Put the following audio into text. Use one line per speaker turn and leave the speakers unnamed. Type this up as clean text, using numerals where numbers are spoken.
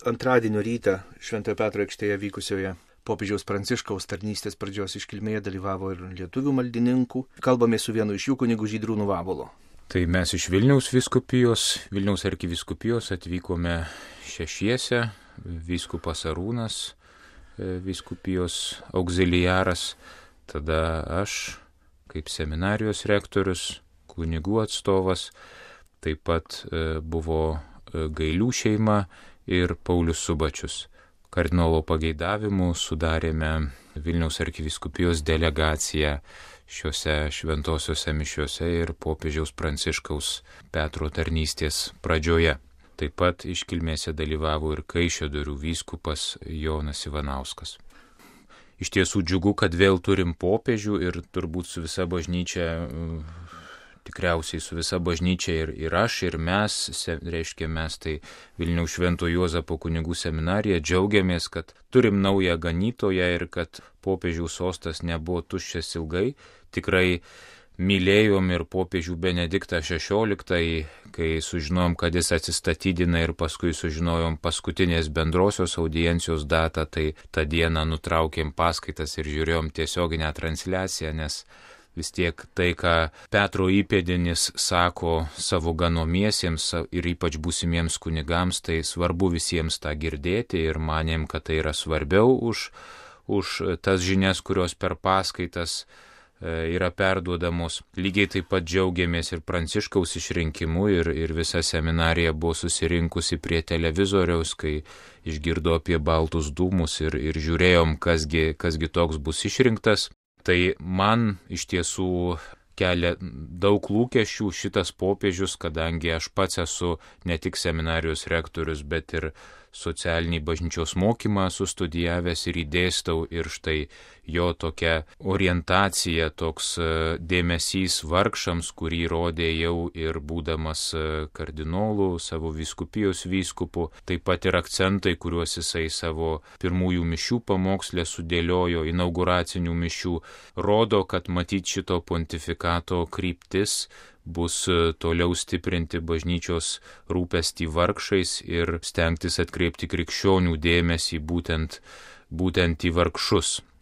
Antradienio rytą Šventojo Petro aikštėje vykusioje popiežiaus Pranciškaus tarnystės pradžios iškilmėje dalyvavo ir lietuvių maldininkų. Kalbame su vienu iš jų, kunigu Žydrūnu Vabulu.
Tai mes iš Vilniaus arkivyskupijos atvykome šešiese, vyskupas Arūnas, vyskupijos auxiliaras, tada aš kaip seminarijos rektorius, kunigų atstovas, taip pat buvo Gailių šeima ir Paulius Subačius. Kardinolo pageidavimu sudarėme Vilniaus arkivyskupijos delegaciją šiuose šventosiuose mišiuose ir popiežiaus Pranciškaus Petro tarnystės pradžioje. Taip pat iškilmėse dalyvavo ir Kaišiadorių vyskupas Jonas Ivanauskas. Iš tiesų džiugu, kad vėl turim popiežių ir turbūt su visa bažnyčia, tikriausiai su visa bažnyčia ir aš, ir mes, reiškia mes tai Vilniaus Švento Juozapo kunigų seminarija, džiaugiamės, kad turim naują ganytoją ir kad popiežiaus sostas nebuvo tuščias ilgai. Tikrai mylėjom ir popiežių Benediktą XVI, kai sužinojom, kad jis atsistatydina ir paskui sužinojom paskutinės bendrosios audiencijos datą, tai tą dieną nutraukėm paskaitas ir žiūrėjom tiesioginę transliaciją, nes vis tiek tai, ką Petro įpėdinis sako savo ganomiesiems ir ypač būsimiems kunigams, tai svarbu visiems tą girdėti ir manėm, kad tai yra svarbiau už tas žinias, kurios per paskaitas yra perduodamos. Lygiai taip pat džiaugiamės ir Pranciškaus išrinkimu ir visa seminarija buvo susirinkusi prie televizoriaus, kai išgirdo apie baltus dūmus ir žiūrėjom, kasgi toks bus išrinktas. Tai man iš tiesų kelia daug lūkesčių šitas popiežius, kadangi aš pats esu ne tik seminarijos rektorius, bet ir socialinį bažnyčios mokymą sustudijavęs ir įdėstau ir štai jo tokia orientacija, toks dėmesys vargšams, kurį rodė jau ir būdamas kardinolu, savo vyskupijos vyskupu, taip pat ir akcentai, kuriuos jisai savo pirmųjų mišių pamokslę sudėliojo, inauguracinių mišių, rodo, kad matyt šito pontifikato kryptis bus toliau stiprinti bažnyčios rūpestį vargšais ir stengtis atkreipti krikščionių dėmesį būtent į vargšus.